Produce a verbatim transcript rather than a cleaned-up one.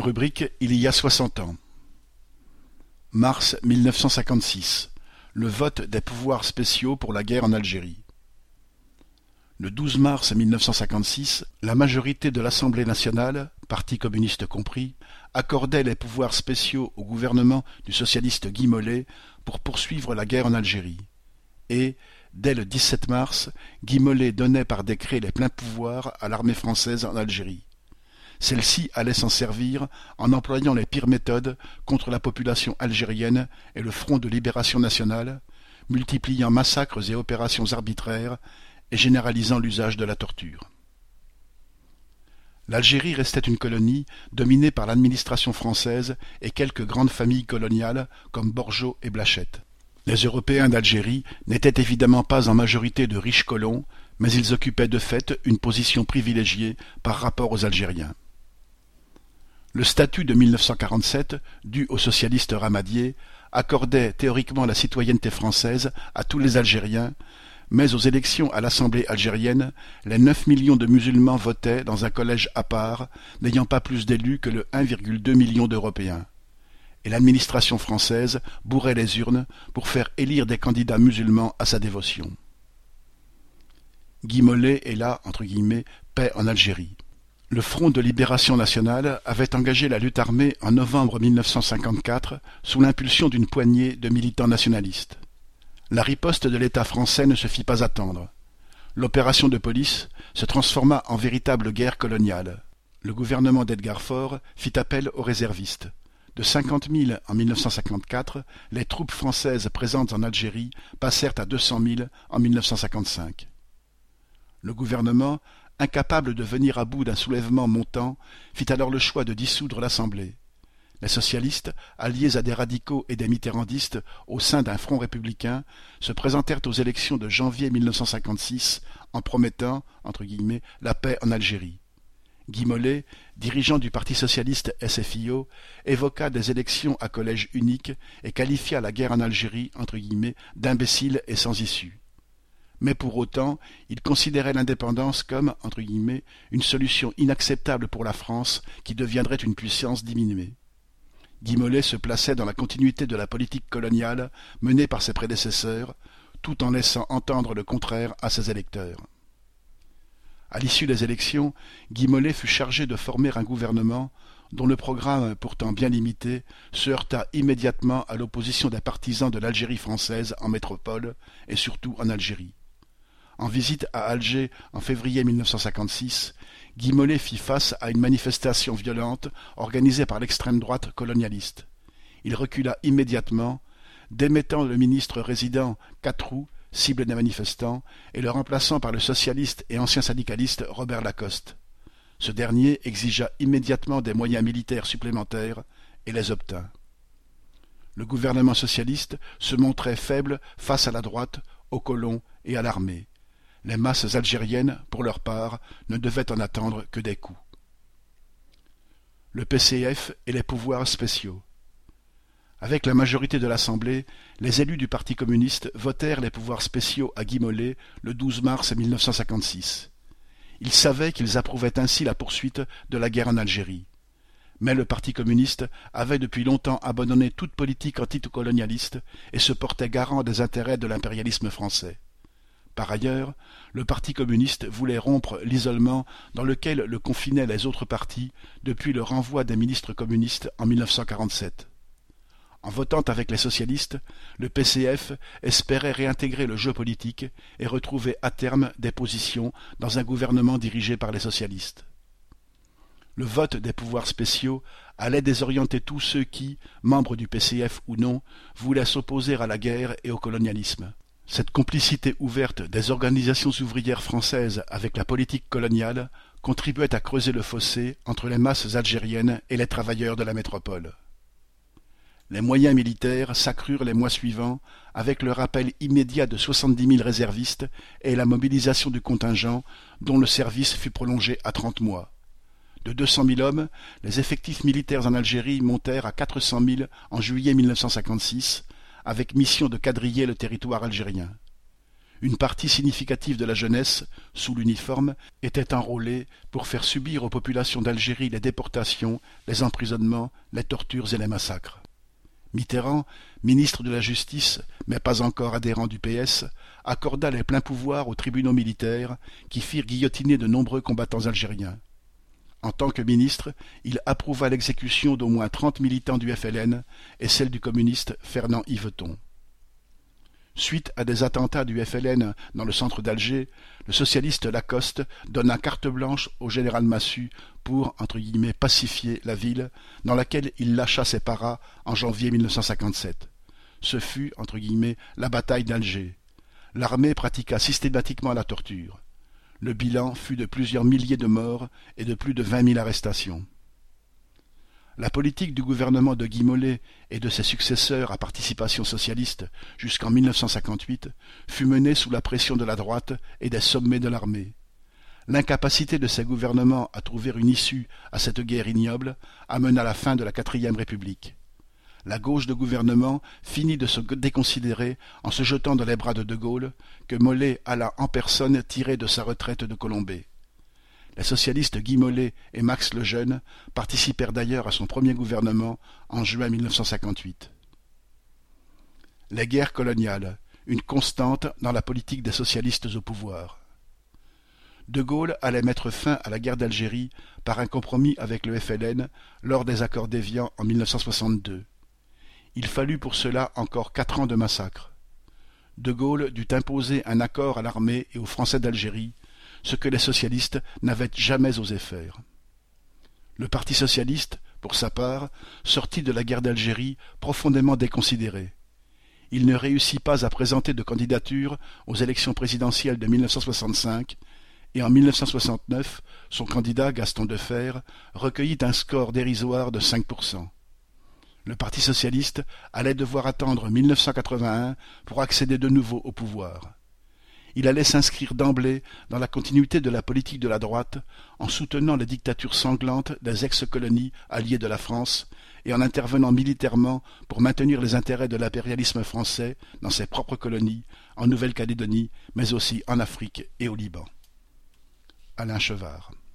Rubrique Il y a soixante ans. Mars mille neuf cent cinquante-six. Le vote des pouvoirs spéciaux pour la guerre en Algérie. Le douze mars mille neuf cent cinquante-six, la majorité de l'Assemblée nationale, Parti communiste compris, accordait les pouvoirs spéciaux au gouvernement du socialiste Guy Mollet pour poursuivre la guerre en Algérie. Et, dès le dix-sept mars, Guy Mollet donnait par décret les pleins pouvoirs à l'armée française en Algérie. Celle-ci allait s'en servir en employant les pires méthodes contre la population algérienne et le Front de libération nationale, multipliant massacres et opérations arbitraires et généralisant l'usage de la torture. L'Algérie restait une colonie dominée par l'administration française et quelques grandes familles coloniales comme Borgeaud et Blachette. Les Européens d'Algérie n'étaient évidemment pas en majorité de riches colons, mais ils occupaient de fait une position privilégiée par rapport aux Algériens. Le statut de mille neuf cent quarante-sept, dû au socialiste Ramadier, accordait théoriquement la citoyenneté française à tous les Algériens, mais aux élections à l'Assemblée algérienne, les neuf millions de musulmans votaient dans un collège à part, n'ayant pas plus d'élus que le un virgule deux million d'Européens. Et l'administration française bourrait les urnes pour faire élire des candidats musulmans à sa dévotion. Guy Mollet est là, entre guillemets, paix en Algérie. Le Front de libération nationale avait engagé la lutte armée en novembre mille neuf cent cinquante-quatre sous l'impulsion d'une poignée de militants nationalistes. La riposte de l'État français ne se fit pas attendre. L'opération de police se transforma en véritable guerre coloniale. Le gouvernement d'Edgar Faure fit appel aux réservistes. De cinquante mille en mille neuf cent cinquante-quatre, les troupes françaises présentes en Algérie passèrent à deux cent mille en mille neuf cent cinquante-cinq. Le gouvernement, incapable de venir à bout d'un soulèvement montant, fit alors le choix de dissoudre l'Assemblée. Les socialistes, alliés à des radicaux et des mitterrandistes au sein d'un front républicain, se présentèrent aux élections de janvier mille neuf cent cinquante-six en promettant, entre guillemets, la paix en Algérie. Guy Mollet, dirigeant du Parti socialiste S F I O, évoqua des élections à collège unique et qualifia la guerre en Algérie, entre guillemets, d'imbécile et sans issue. Mais pour autant, il considérait l'indépendance comme, entre guillemets, une solution inacceptable pour la France qui deviendrait une puissance diminuée. Guy Mollet se plaçait dans la continuité de la politique coloniale menée par ses prédécesseurs, tout en laissant entendre le contraire à ses électeurs. À l'issue des élections, Guy Mollet fut chargé de former un gouvernement dont le programme, pourtant bien limité, se heurta immédiatement à l'opposition des partisans de l'Algérie française en métropole et surtout en Algérie. En visite à Alger en février mille neuf cent cinquante-six, Guy Mollet fit face à une manifestation violente organisée par l'extrême droite colonialiste. Il recula immédiatement, démettant le ministre résident Catroux, cible des manifestants, et le remplaçant par le socialiste et ancien syndicaliste Robert Lacoste. Ce dernier exigea immédiatement des moyens militaires supplémentaires et les obtint. Le gouvernement socialiste se montrait faible face à la droite, aux colons et à l'armée. Les masses algériennes, pour leur part, ne devaient en attendre que des coups. Le P C F et les pouvoirs spéciaux. Avec la majorité de l'Assemblée, les élus du Parti communiste votèrent les pouvoirs spéciaux à Guy Mollet le douze mars mille neuf cent cinquante-six. Ils savaient qu'ils approuvaient ainsi la poursuite de la guerre en Algérie. Mais le Parti communiste avait depuis longtemps abandonné toute politique anticolonialiste et se portait garant des intérêts de l'impérialisme français. Par ailleurs, le Parti communiste voulait rompre l'isolement dans lequel le confinaient les autres partis depuis le renvoi des ministres communistes en mille neuf cent quarante-sept. En votant avec les socialistes, le P C F espérait réintégrer le jeu politique et retrouver à terme des positions dans un gouvernement dirigé par les socialistes. Le vote des pouvoirs spéciaux allait désorienter tous ceux qui, membres du P C F ou non, voulaient s'opposer à la guerre et au colonialisme. Cette complicité ouverte des organisations ouvrières françaises avec la politique coloniale contribuait à creuser le fossé entre les masses algériennes et les travailleurs de la métropole. Les moyens militaires s'accrurent les mois suivants avec le rappel immédiat de soixante-dix mille réservistes et la mobilisation du contingent dont le service fut prolongé à trente mois. De deux cent mille hommes, les effectifs militaires en Algérie montèrent à quatre cent mille en juillet mille neuf cent cinquante-six, avec mission de quadriller le territoire algérien. Une partie significative de la jeunesse, sous l'uniforme, était enrôlée pour faire subir aux populations d'Algérie les déportations, les emprisonnements, les tortures et les massacres. Mitterrand, ministre de la Justice, mais pas encore adhérent du P S, accorda les pleins pouvoirs aux tribunaux militaires qui firent guillotiner de nombreux combattants algériens. En tant que ministre, il approuva l'exécution d'au moins trente militants du F L N et celle du communiste Fernand Yveton. Suite à des attentats du F L N dans le centre d'Alger, le socialiste Lacoste donna carte blanche au général Massu pour, entre guillemets, pacifier la ville, dans laquelle il lâcha ses paras en janvier mille neuf cent cinquante-sept. Ce fut, entre guillemets, la bataille d'Alger. L'armée pratiqua systématiquement la torture. Le bilan fut de plusieurs milliers de morts et de plus de vingt mille arrestations. La politique du gouvernement de Guy Mollet et de ses successeurs à participation socialiste jusqu'en mille neuf cent cinquante-huit fut menée sous la pression de la droite et des sommets de l'armée. L'incapacité de ces gouvernements à trouver une issue à cette guerre ignoble amena la fin de la quatrième République. La gauche de gouvernement finit de se déconsidérer en se jetant dans les bras de De Gaulle, que Mollet alla en personne tirer de sa retraite de Colombey. Les socialistes Guy Mollet et Max Lejeune participèrent d'ailleurs à son premier gouvernement en juin mille neuf cent cinquante-huit. Les guerres coloniales, une constante dans la politique des socialistes au pouvoir. De Gaulle allait mettre fin à la guerre d'Algérie par un compromis avec le F L N lors des accords d'Évian en mille neuf cent soixante-deux. Il fallut pour cela encore quatre ans de massacres. De Gaulle dut imposer un accord à l'armée et aux Français d'Algérie, ce que les socialistes n'avaient jamais osé faire. Le Parti socialiste, pour sa part, sortit de la guerre d'Algérie profondément déconsidéré. Il ne réussit pas à présenter de candidature aux élections présidentielles de mille neuf cent soixante-cinq, et en mille neuf cent soixante-neuf, son candidat Gaston Defferre recueillit un score dérisoire de cinq pour cent. Le Parti socialiste allait devoir attendre mille neuf cent quatre-vingt-un pour accéder de nouveau au pouvoir. Il allait s'inscrire d'emblée dans la continuité de la politique de la droite, en soutenant les dictatures sanglantes des ex-colonies alliées de la France et en intervenant militairement pour maintenir les intérêts de l'impérialisme français dans ses propres colonies, en Nouvelle-Calédonie, mais aussi en Afrique et au Liban. Alain Chevard.